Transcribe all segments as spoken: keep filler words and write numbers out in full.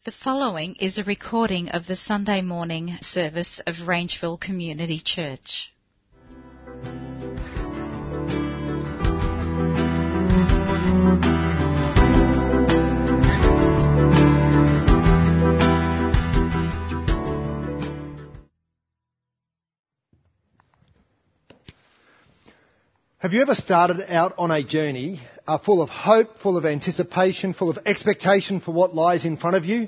The following is a recording of the Sunday morning service of Rangeville Community Church. Have you ever started out on a journey uh, full of hope, full of anticipation, full of expectation for what lies in front of you?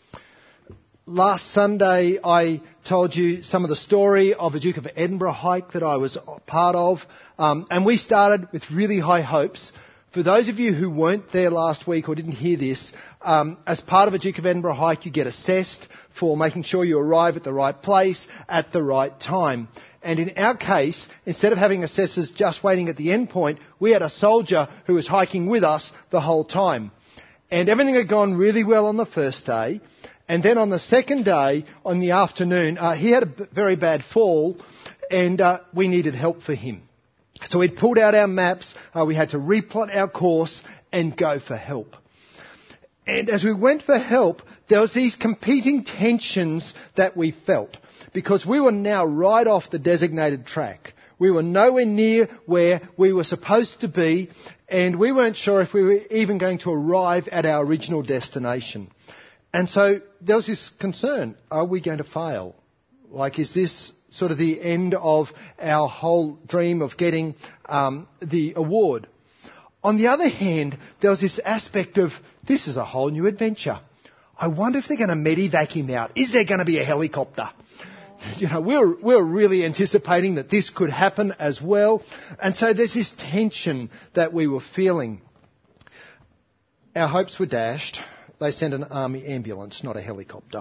Last Sunday I told you some of the story of a Duke of Edinburgh hike that I was part of, um, and we started with really high hopes. For those of you who weren't there last week or didn't hear this, um, as part of a Duke of Edinburgh hike you get assessed for making sure you arrive at the right place at the right time. And in our case, instead of having assessors just waiting at the end point, we had a soldier who was hiking with us the whole time. And everything had gone really well on the first day. And then on the second day, on the afternoon, uh, he had a b- very bad fall and uh, we needed help for him. So we'd pulled out our maps, uh, we had to replot our course and go for help. And as we went for help, there was these competing tensions that we felt. Because we were now right off the designated track. We were nowhere near where we were supposed to be, and we weren't sure if we were even going to arrive at our original destination. And so there was this concern, are we going to fail? Like, is this sort of the end of our whole dream of getting um, the award? On the other hand, there was this aspect of, this is a whole new adventure. I wonder if they're going to medevac him out. Is there going to be a helicopter? You know, we were, we were really anticipating that this could happen as well. And so there's this tension that we were feeling. Our hopes were dashed. They sent an army ambulance, not a helicopter.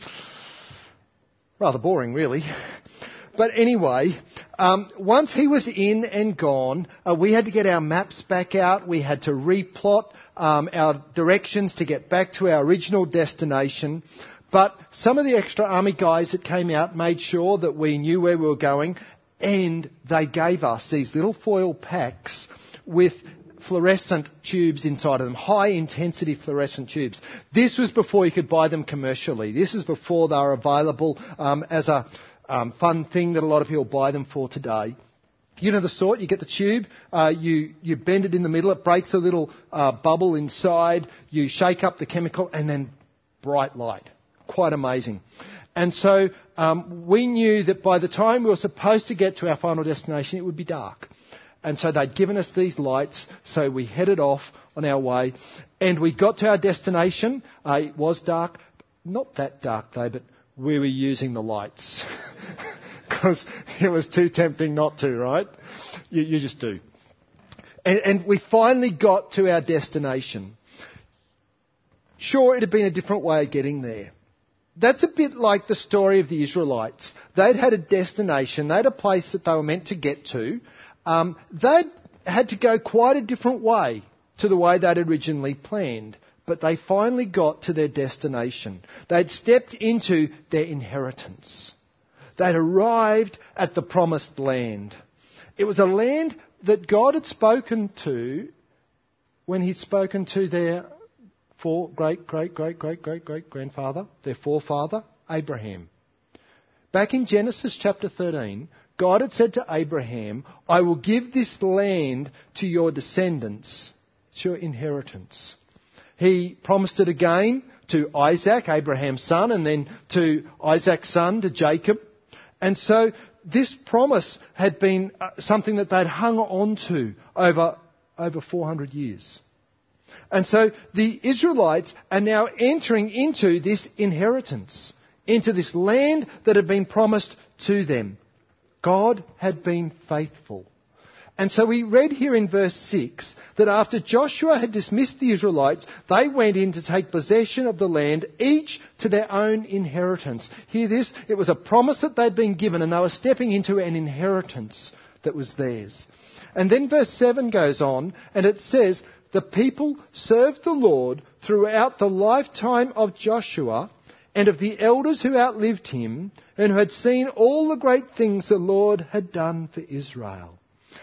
Rather boring, really. But anyway, um, once he was in and gone, uh, we had to get our maps back out. We had to replot um, our directions to get back to our original destination. But some of the extra army guys that came out made sure that we knew where we were going, and they gave us these little foil packs with fluorescent tubes inside of them, high intensity fluorescent tubes. This was before you could buy them commercially. This was before they were available um, as a um, fun thing that a lot of people buy them for today. You know the sort, you get the tube, uh, you, you bend it in the middle, it breaks a little uh, bubble inside, you shake up the chemical, and then bright light. Quite amazing. And so um, we knew that by the time we were supposed to get to our final destination, it would be dark. And so they'd given us these lights, so we headed off on our way. And we got to our destination. Uh, it was dark. Not that dark, though, but we were using the lights. Because it was too tempting not to, right? You, you just do. And, and we finally got to our destination. Sure, it had been a different way of getting there. That's a bit like the story of the Israelites. They'd had a destination, they had a place that they were meant to get to. Um, they'd had to go quite a different way to the way they'd originally planned. But they finally got to their destination. They'd stepped into their inheritance. They'd arrived at the promised land. It was a land that God had spoken to when he'd spoken to their For great, great, great, great, great, great grandfather, their forefather, Abraham. Back in Genesis chapter thirteen, God had said to Abraham, I will give this land to your descendants, it's your inheritance. He promised it again to Isaac, Abraham's son, and then to Isaac's son, to Jacob. And so this promise had been something that they'd hung on to over, over four hundred years. And so the Israelites are now entering into this inheritance, into this land that had been promised to them. God had been faithful. And so we read here in verse six that after Joshua had dismissed the Israelites, they went in to take possession of the land, each to their own inheritance. Hear this, it was a promise that they'd been given and they were stepping into an inheritance that was theirs. And then verse seven goes on and it says, the people served the Lord throughout the lifetime of Joshua and of the elders who outlived him and who had seen all the great things the Lord had done for Israel.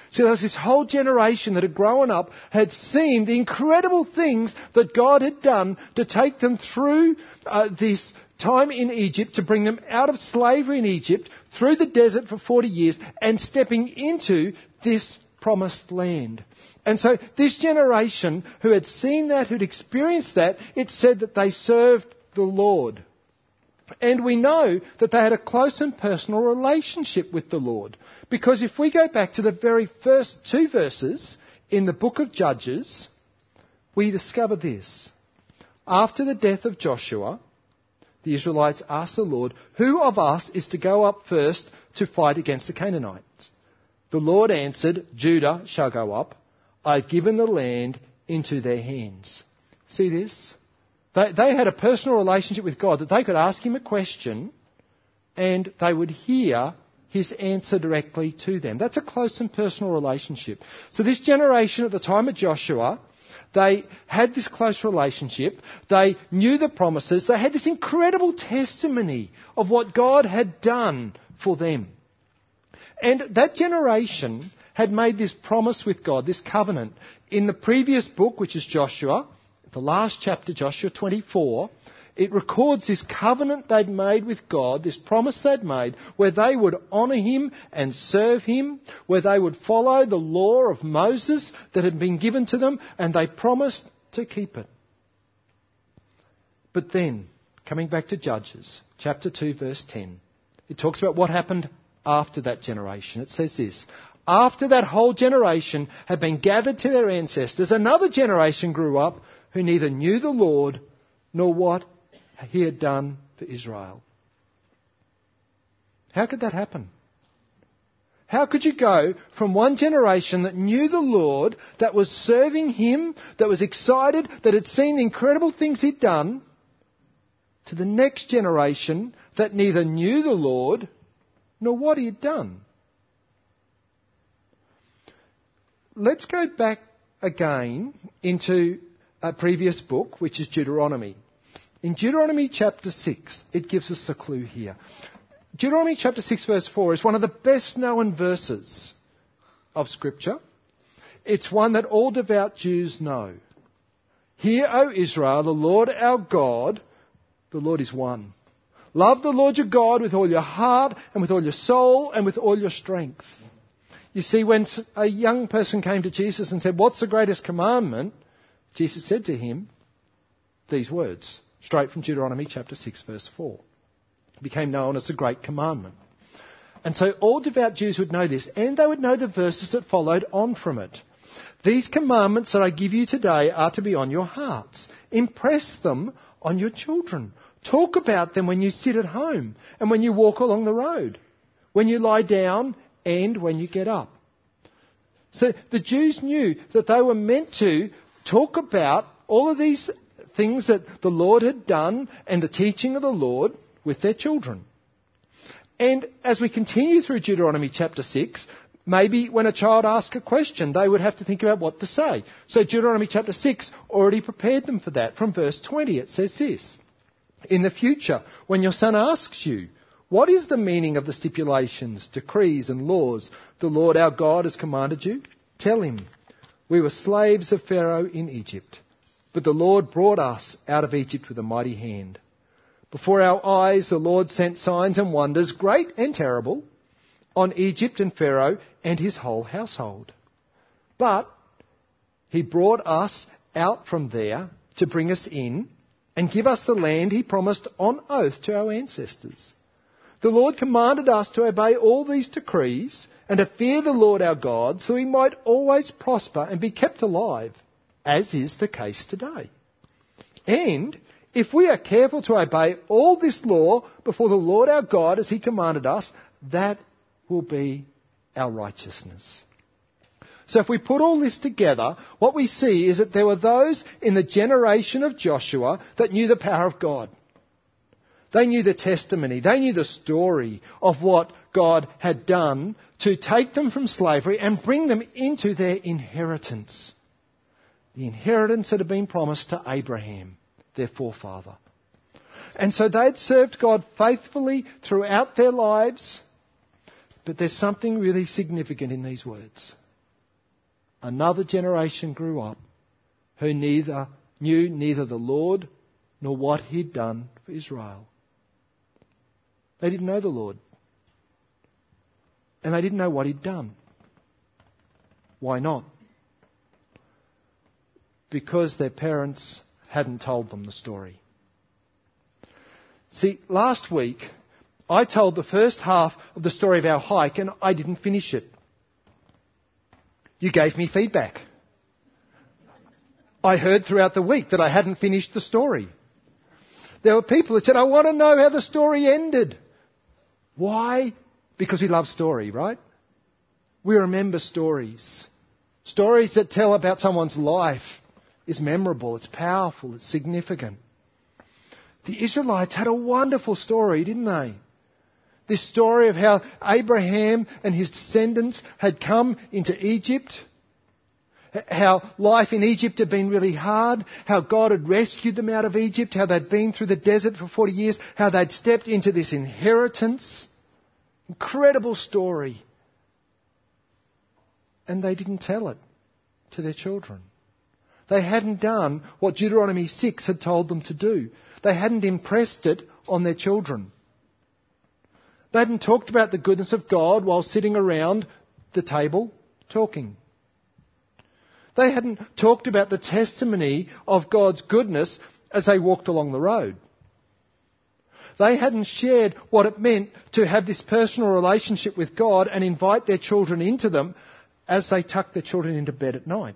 So there was this whole generation that had grown up, had seen the incredible things that God had done to take them through uh, this time in Egypt, to bring them out of slavery in Egypt, through the desert for forty years, and stepping into this promised land. And so this generation who had seen that, who'd experienced that, it said that they served the Lord. And we know that they had a close and personal relationship with the Lord. Because if we go back to the very first two verses in the book of Judges, we discover this. After the death of Joshua, the Israelites asked the Lord, "Who of us is to go up first to fight against the Canaanites?" The Lord answered, "Judah shall go up. I've given the land into their hands." See this? They, they had a personal relationship with God that they could ask him a question and they would hear his answer directly to them. That's a close and personal relationship. So this generation at the time of Joshua, they had this close relationship. They knew the promises. They had this incredible testimony of what God had done for them. And that generation had made this promise with God, this covenant. In the previous book, which is Joshua, the last chapter, Joshua twenty-four, it records this covenant they'd made with God, this promise they'd made, where they would honour him and serve him, where they would follow the law of Moses that had been given to them, and they promised to keep it. But then, coming back to Judges, chapter two, verse ten, it talks about what happened after that generation. It says this: after that whole generation had been gathered to their ancestors, another generation grew up who neither knew the Lord nor what he had done for Israel. How could that happen? How could you go from one generation that knew the Lord, that was serving him, that was excited, that had seen the incredible things he'd done, to the next generation that neither knew the Lord nor what he had done? Let's go back again into a previous book, which is Deuteronomy. In Deuteronomy chapter six, it gives us a clue here. Deuteronomy chapter six verse four is one of the best known verses of Scripture. It's one that all devout Jews know. Hear, O Israel, the Lord our God, the Lord is one. Love the Lord your God with all your heart and with all your soul and with all your strength. You see, when a young person came to Jesus and said, "What's the greatest commandment?" Jesus said to him these words, straight from Deuteronomy chapter six, verse four. It became known as the Great Commandment. And so all devout Jews would know this, and they would know the verses that followed on from it. These commandments that I give you today are to be on your hearts. Impress them on your children. Talk about them when you sit at home and when you walk along the road, when you lie down and when you get up. So the Jews knew that they were meant to talk about all of these things that the Lord had done and the teaching of the Lord with their children. And as we continue through Deuteronomy chapter six, maybe when a child asks a question, they would have to think about what to say. So Deuteronomy chapter six already prepared them for that. From verse twenty, it says this: "In the future, when your son asks you, 'What is the meaning of the stipulations, decrees and laws the Lord our God has commanded you?' tell him, 'We were slaves of Pharaoh in Egypt, but the Lord brought us out of Egypt with a mighty hand. Before our eyes the Lord sent signs and wonders, great and terrible, on Egypt and Pharaoh and his whole household. But he brought us out from there to bring us in and give us the land he promised on oath to our ancestors. The Lord commanded us to obey all these decrees and to fear the Lord our God, so we might always prosper and be kept alive, as is the case today. And if we are careful to obey all this law before the Lord our God as he commanded us, that will be our righteousness." So if we put all this together, what we see is that there were those in the generation of Joshua that knew the power of God. They knew the testimony. They knew the story of what God had done to take them from slavery and bring them into their inheritance. The inheritance that had been promised to Abraham, their forefather. And so they'd served God faithfully throughout their lives. But there's something really significant in these words. another generation grew up who neither knew neither the Lord nor what he'd done for Israel. They didn't know the Lord. And they didn't know what he'd done. Why not? Because their parents hadn't told them the story. See, last week I told the first half of the story of our hike and I didn't finish it. You gave me feedback. I heard throughout the week that I hadn't finished the story. There were people that said, I want to know how the story ended. Why? Because we love story, right? We remember stories. Stories that tell about someone's life is memorable, it's powerful, it's significant. The Israelites had a wonderful story, didn't they? This story of how Abraham and his descendants had come into Egypt, how life in Egypt had been really hard, how God had rescued them out of Egypt, how they'd been through the desert for forty years, how they'd stepped into this inheritance. Incredible story. And they didn't tell it to their children. They hadn't done what Deuteronomy six had told them to do. They hadn't impressed it on their children. They hadn't talked about the goodness of God while sitting around the table talking. They hadn't talked about the testimony of God's goodness as they walked along the road. They hadn't shared what it meant to have this personal relationship with God and invite their children into them as they tucked their children into bed at night.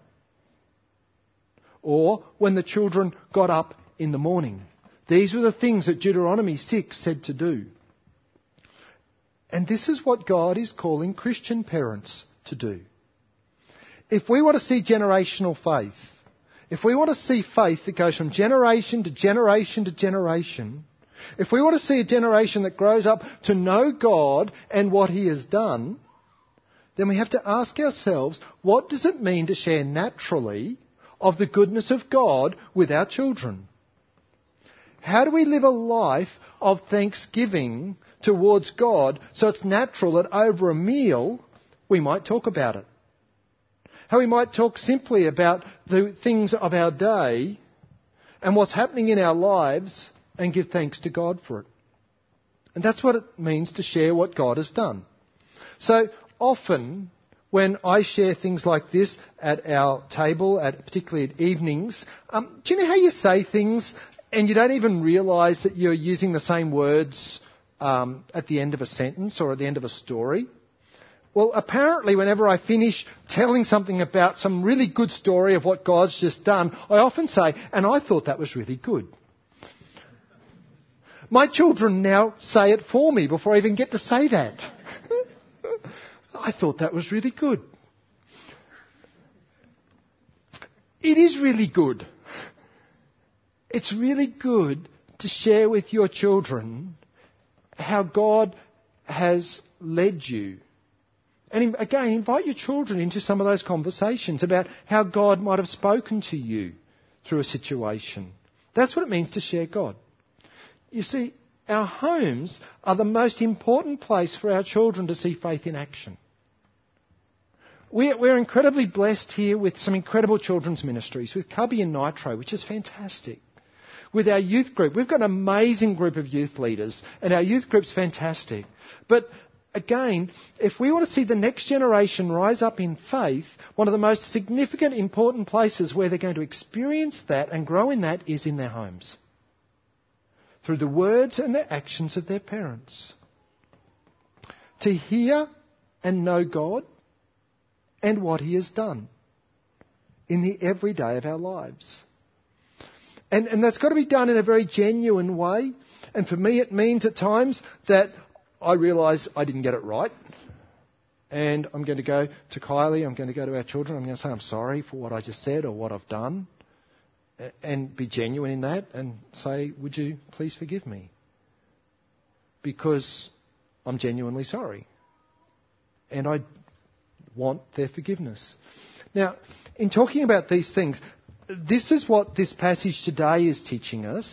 Or when the children got up in the morning. These were the things that Deuteronomy six said to do. And this is what God is calling Christian parents to do. If we want to see generational faith, if we want to see faith that goes from generation to generation to generation, if we want to see a generation that grows up to know God and what he has done, then we have to ask ourselves, what does it mean to share naturally of the goodness of God with our children? How do we live a life of thanksgiving towards God so it's natural that over a meal we might talk about it? How we might talk simply about the things of our day and what's happening in our lives and give thanks to God for it. And that's what it means to share what God has done. So often when I share things like this at our table, at particularly at evenings, um, do you know how you say things and you don't even realise that you're using the same words um, at the end of a sentence or at the end of a story? Well, apparently whenever I finish telling something about some really good story of what God's just done, I often say, and I thought that was really good. My children now say it for me before I even get to say that. I thought that was really good. It is really good. It's really good to share with your children how God has led you. And again, invite your children into some of those conversations about how God might have spoken to you through a situation. That's what it means to share God. You see, our homes are the most important place for our children to see faith in action. We're, we're incredibly blessed here with some incredible children's ministries, with Cubby and Nitro, which is fantastic. With our youth group, we've got an amazing group of youth leaders, and our youth group's fantastic. But again, if we want to see the next generation rise up in faith, one of the most significant, important places where they're going to experience that and grow in that is in their homes. Through the words and the actions of their parents. To hear and know God and what he has done in the everyday of our lives. And, and that's got to be done in a very genuine way. And for me, it means at times that I realise I didn't get it right. And I'm going to go to Kylie, I'm going to go to our children, I'm going to say I'm sorry for what I just said or what I've done. And be genuine in that and say, would you please forgive me? Because I'm genuinely sorry. And I want their forgiveness. Now, in talking about these things, this is what this passage today is teaching us.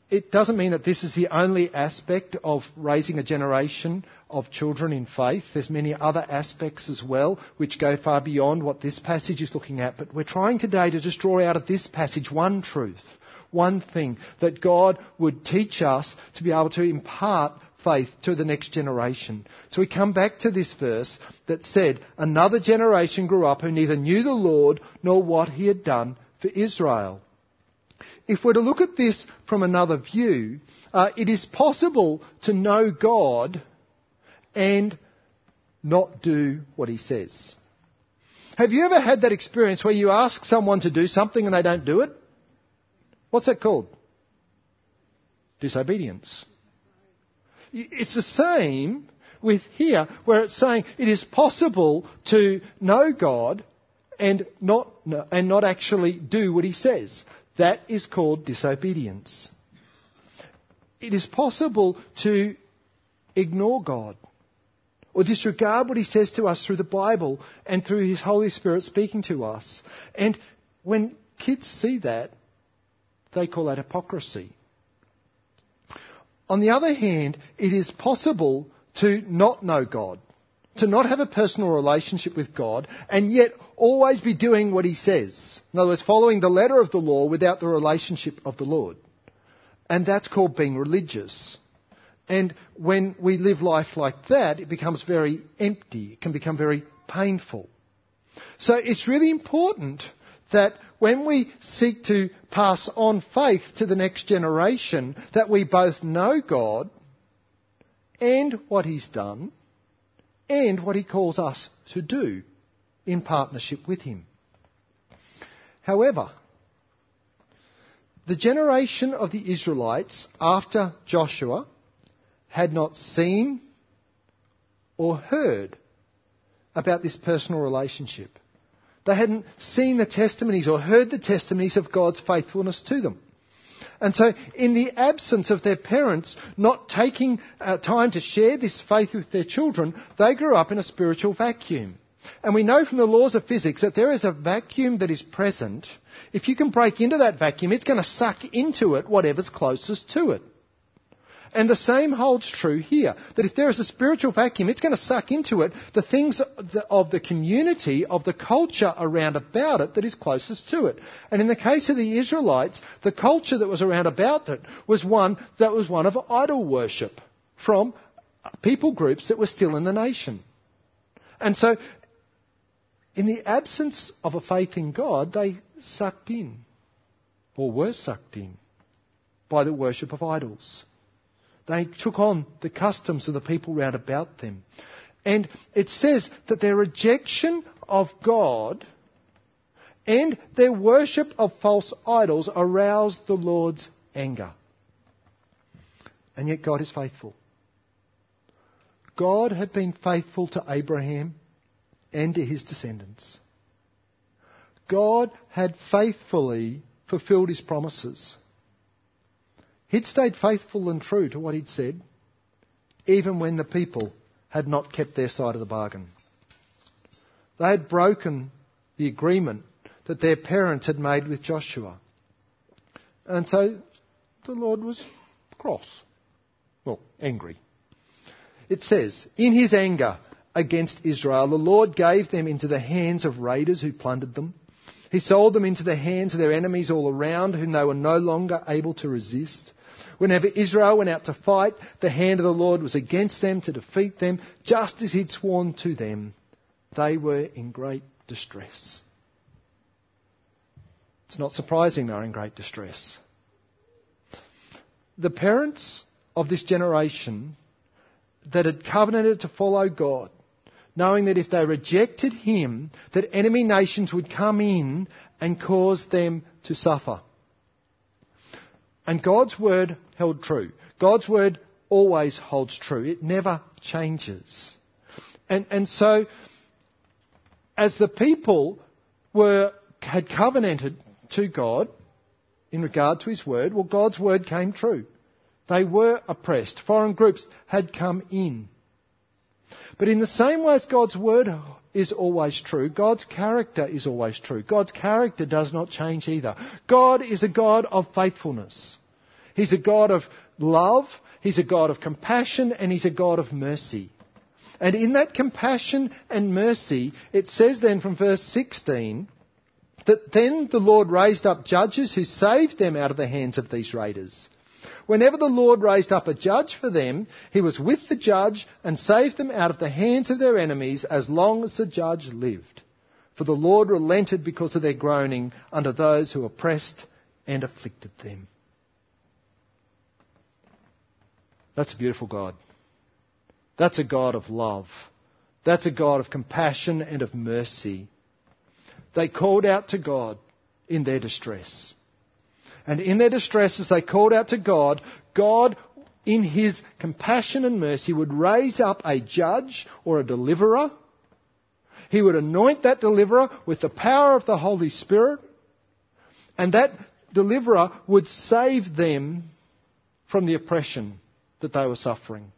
it doesn't mean that this is the only aspect of raising a generation of children in faith. There's many other aspects as well which go far beyond what this passage is looking at. But we're trying today to just draw out of this passage one truth, one thing, that God would teach us to be able to impart faith to the next generation. So we come back to this verse that said, another generation grew up who neither knew the Lord nor what he had done for Israel. If we're to look at this from another view, uh, it is possible to know God and not do what he says. Have you ever had that experience where you ask someone to do something and they don't do it? What's that called? Disobedience. It's the same with here, where it's saying it is possible to know God and not, and not actually do what he says. That is called disobedience. It is possible to ignore God or disregard what he says to us through the Bible and through his Holy Spirit speaking to us. And when kids see that, they call that hypocrisy. On the other hand, it is possible to not know God, to not have a personal relationship with God, and yet always be doing what he says. In other words, following the letter of the law without the relationship of the Lord. And that's called being religious. And when we live life like that, it becomes very empty. It can become very painful. So it's really important that when we seek to pass on faith to the next generation, that we both know God and what he's done and what he calls us to do in partnership with him. However, the generation of the Israelites after Joshua had not seen or heard about this personal relationship. They hadn't seen the testimonies or heard the testimonies of God's faithfulness to them. And so in the absence of their parents not taking uh, time to share this faith with their children, they grew up in a spiritual vacuum. And we know from the laws of physics that there is a vacuum that is present. If you can break into that vacuum, it's going to suck into it whatever's closest to it. And the same holds true here, that if there is a spiritual vacuum, it's going to suck into it the things of the community, of the culture around about it that is closest to it. And in the case of the Israelites, the culture that was around about it was one that was one of idol worship from people groups that were still in the nation. And so, in the absence of a faith in God, they sucked in, or were sucked in, by the worship of idols. They took on the customs of the people round about them. And it says that their rejection of God and their worship of false idols aroused the Lord's anger. And yet God is faithful. God had been faithful to Abraham and to his descendants. God had faithfully fulfilled his promises. He'd stayed faithful and true to what he'd said, even when the people had not kept their side of the bargain. They had broken the agreement that their parents had made with Joshua. And so the Lord was cross. Well, angry. It says, in his anger against Israel, the Lord gave them into the hands of raiders who plundered them. He sold them into the hands of their enemies all around, whom they were no longer able to resist. Whenever Israel went out to fight, the hand of the Lord was against them to defeat them, just as he'd sworn to them. They were in great distress. It's not surprising they're in great distress. The parents of this generation that had covenanted to follow God, knowing that if they rejected him, that enemy nations would come in and cause them to suffer. And God's word held true. God's word always holds true. It never changes. And, and so, as the people were had covenanted to God in regard to his word, well, God's word came true. They were oppressed. Foreign groups had come in. But in the same way as God's word is always true, God's character is always true. God's character does not change either. God is a God of faithfulness. He's a God of love, He's a God of compassion, and He's a God of mercy. And in that compassion and mercy, it says then from verse sixteen, that then the Lord raised up judges who saved them out of the hands of these raiders. Whenever the Lord raised up a judge for them, He was with the judge and saved them out of the hands of their enemies as long as the judge lived. For the Lord relented because of their groaning under those who oppressed and afflicted them. That's a beautiful God. That's a God of love. That's a God of compassion and of mercy. They called out to God in their distress. And in their distress, as they called out to God, God, in His compassion and mercy, would raise up a judge or a deliverer. He would anoint that deliverer with the power of the Holy Spirit. And that deliverer would save them from the oppression that they were suffering.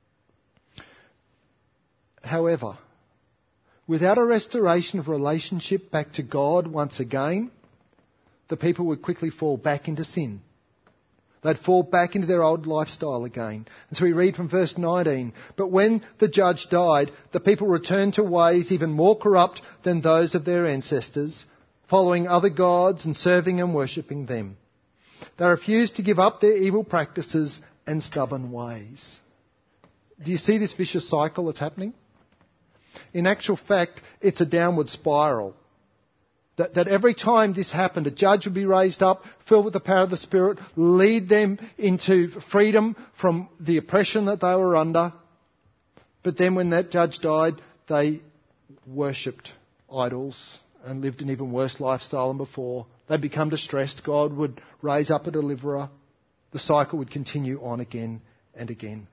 However, without a restoration of relationship back to God once again, the people would quickly fall back into sin. They'd fall back into their old lifestyle again. And so we read from verse nineteen, but when the judge died, the people returned to ways even more corrupt than those of their ancestors, following other gods and serving and worshipping them. They refused to give up their evil practices and stubborn ways. Do you see this vicious cycle that's happening? In actual fact, it's a downward spiral. That, that every time this happened, a judge would be raised up, filled with the power of the Spirit, lead them into freedom from the oppression that they were under. But then when that judge died, they worshipped idols and lived an even worse lifestyle than before. They'd become distressed. God would raise up a deliverer. The cycle would continue on again and again.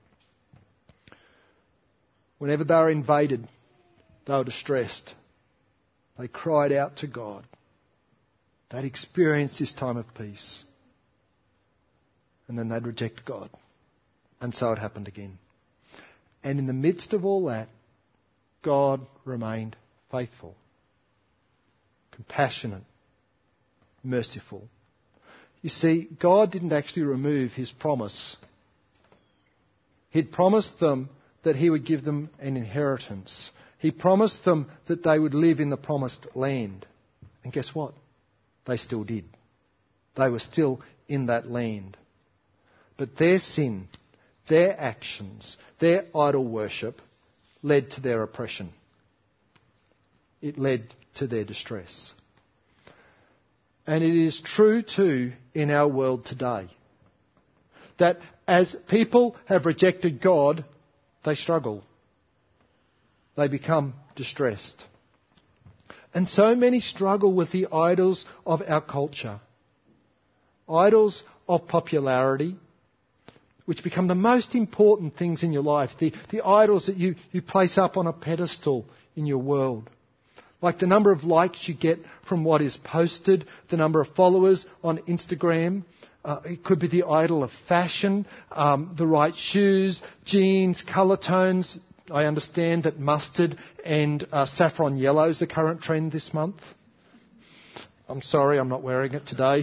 Whenever they were invaded, they were distressed. They cried out to God. They'd experienced this time of peace. And then they'd reject God. And so it happened again. And in the midst of all that, God remained faithful, compassionate, merciful. You see, God didn't actually remove His promise. He'd promised them that He would give them an inheritance. He promised them that they would live in the promised land. And guess what? They still did. They were still in that land. But their sin, their actions, their idol worship led to their oppression. It led to their distress. And it is true too in our world today that as people have rejected God, they struggle. They become distressed. And so many struggle with the idols of our culture. Idols of popularity, which become the most important things in your life. The, the idols that you, you place up on a pedestal in your world. Like the number of likes you get from what is posted, the number of followers on Instagram. Uh, it could be the idol of fashion, um, the right shoes, jeans, colour tones. I understand that mustard and uh, saffron yellow is the current trend this month. I'm sorry, I'm not wearing it today.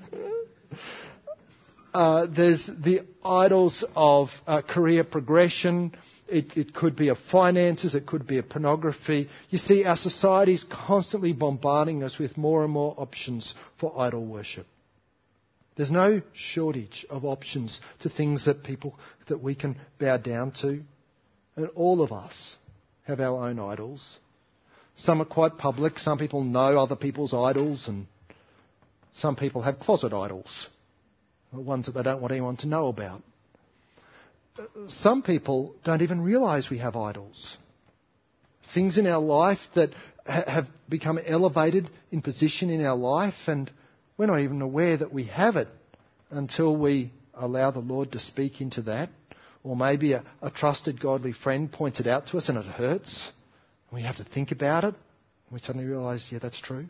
uh, there's the idols of uh, career progression. It, it could be of finances. It could be of pornography. You see, our society is constantly bombarding us with more and more options for idol worship. There's no shortage of options to things that people that we can bow down to. And all of us have our own idols. Some are quite public. Some people know other people's idols, and some people have closet idols, the ones that they don't want anyone to know about. Some people don't even realise we have idols. Things in our life that ha- have become elevated in position in our life, and we're not even aware that we have it until we allow the Lord to speak into that. Or maybe a, a trusted godly friend points it out to us and it hurts. And we have to think about it. And we suddenly realise, yeah, that's true.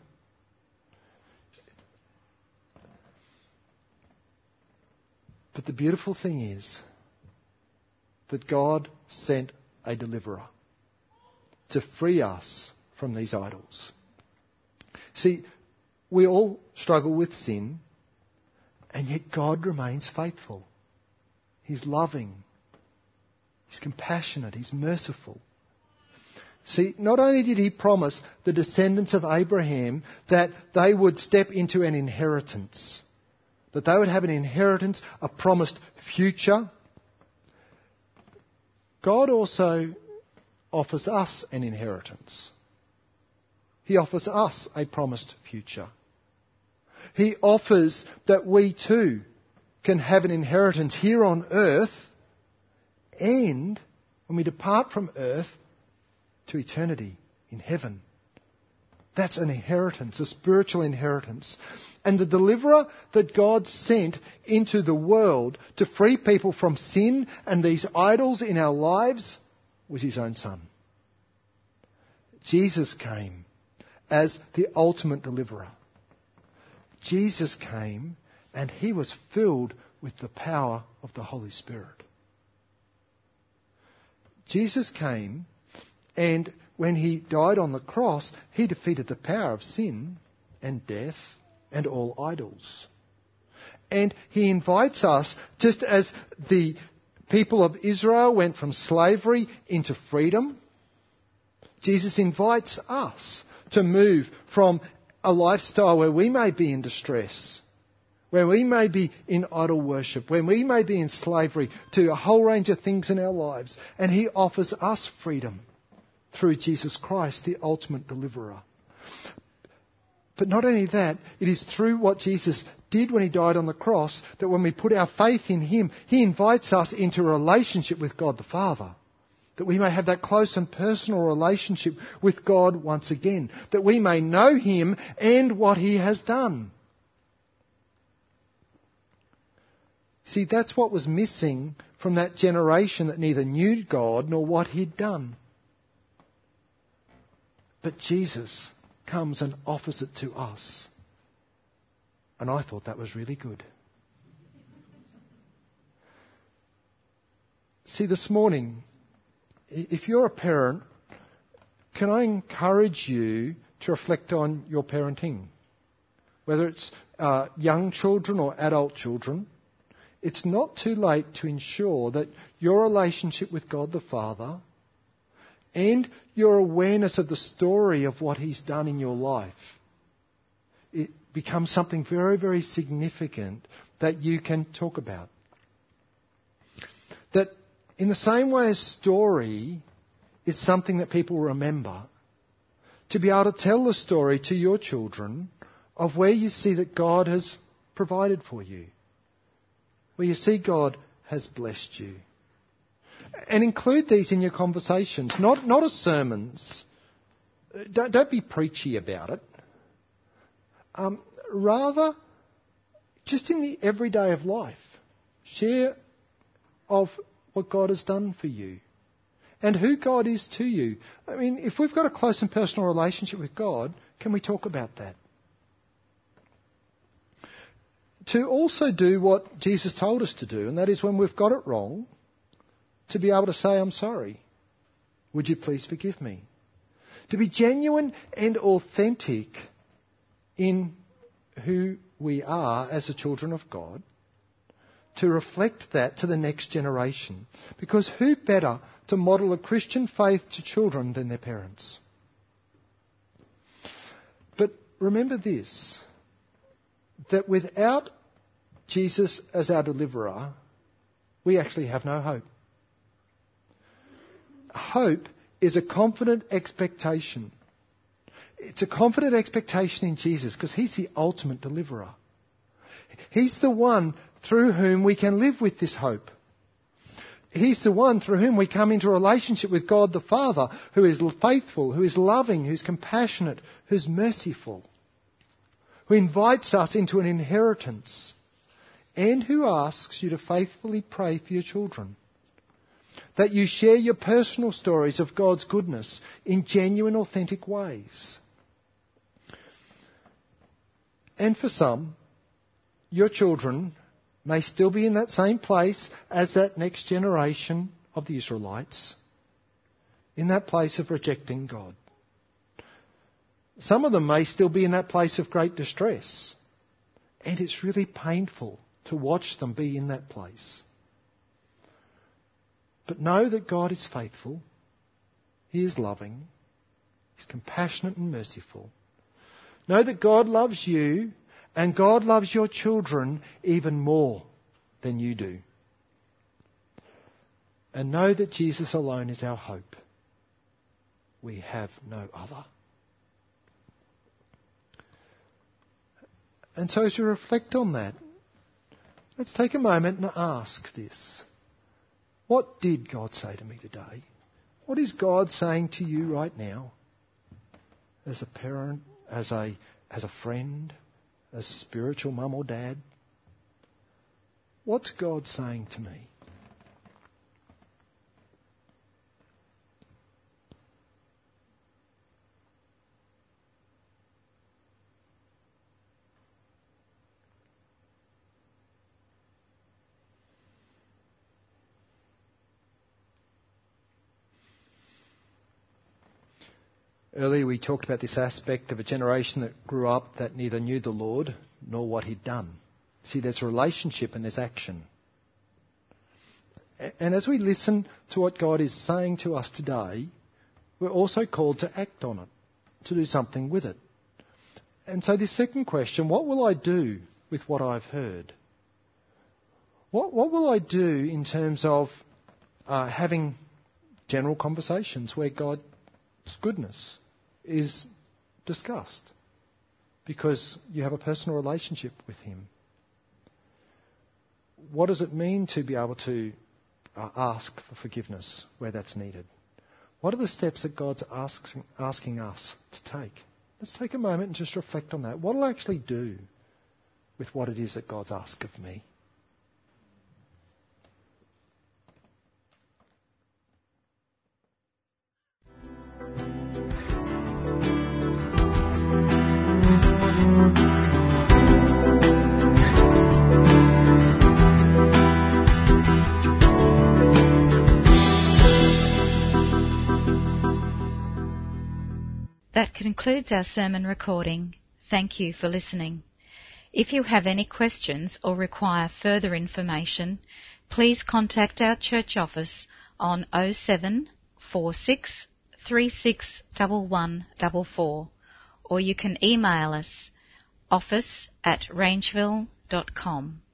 But the beautiful thing is that God sent a deliverer to free us from these idols. See, we all struggle with sin, And yet God remains faithful. He's loving. He's compassionate. He's merciful. See, not only did he promise the descendants of Abraham that they would step into an inheritance, that they would have an inheritance, a promised future, God also offers us an inheritance. He offers us a promised future. He offers that we too can have an inheritance here on earth, and when we depart from earth to eternity in heaven. That's an inheritance, a spiritual inheritance. And the deliverer that God sent into the world to free people from sin and these idols in our lives was his own Son. Jesus came as the ultimate deliverer. Jesus came and he was filled with the power of the Holy Spirit. Jesus came, and when he died on the cross, he defeated the power of sin and death and all idols. And he invites us, just as the people of Israel went from slavery into freedom, Jesus invites us to move from a lifestyle where we may be in distress, where we may be in idol worship, where we may be in slavery, to a whole range of things in our lives. And he offers us freedom through Jesus Christ, the ultimate deliverer. But not only that, it is through what Jesus did when he died on the cross that when we put our faith in him, he invites us into a relationship with God the Father. That we may have that close and personal relationship with God once again. That we may know him and what he has done. See, that's what was missing from that generation that neither knew God nor what he'd done. But Jesus comes and offers it to us. And I thought that was really good. See, this morning, if you're a parent, can I encourage you to reflect on your parenting? Whether it's uh, young children or adult children, it's not too late to ensure that your relationship with God the Father and your awareness of the story of what he's done in your life, it becomes something very, very significant that you can talk about. That in the same way as story is something that people remember, to be able to tell the story to your children of where you see that God has provided for you, where you see God has blessed you. And include these in your conversations, not, not as sermons. Don't, don't be preachy about it. Um, rather, just in the everyday of life, share of what God has done for you and who God is to you. I mean, if we've got a close and personal relationship with God, can we talk about that? To also do what Jesus told us to do, and that is when we've got it wrong, to be able to say, I'm sorry. Would you please forgive me? To be genuine and authentic in who we are as the children of God, to reflect that to the next generation. Because who better to model a Christian faith to children than their parents? But remember this, that without Jesus as our deliverer, we actually have no hope. Hope is a confident expectation. It's a confident expectation in Jesus because he's the ultimate deliverer. He's the one through whom we can live with this hope. He's the one through whom we come into a relationship with God the Father, who is faithful, who is loving, who's compassionate, who's merciful, who invites us into an inheritance, and who asks you to faithfully pray for your children. That you share your personal stories of God's goodness in genuine, authentic ways. And for some, your children may still be in that same place as that next generation of the Israelites, in that place of rejecting God. Some of them may still be in that place of great distress. And it's really painful to watch them be in that place. But know that God is faithful. He is loving. He's compassionate and merciful. Know that God loves you, and God loves your children even more than you do. And know that Jesus alone is our hope. We have no other. And so as you reflect on that, let's take a moment and ask this. What did God say to me today? What is God saying to you right now? As a parent, as a, as a friend, as a spiritual mum or dad? What's God saying to me? Earlier we talked about this aspect of a generation that grew up that neither knew the Lord nor what He'd done. See, there's a relationship and there's action. And as we listen to what God is saying to us today, we're also called to act on it, to do something with it. And so this second question, what will I do with what I've heard? What, what will I do in terms of uh, having general conversations where God's goodness is discussed because you have a personal relationship with Him? What does it mean to be able to uh, ask for forgiveness where that's needed? What are the steps that God's asking, asking us to take? Let's take a moment and just reflect on that. What will I actually do with what it is that God's asked of me? That concludes our sermon recording. Thank you for listening. If you have any questions or require further information, please contact our church office on oh seven four six three six one one four four, or you can email us office at rangeville dot com.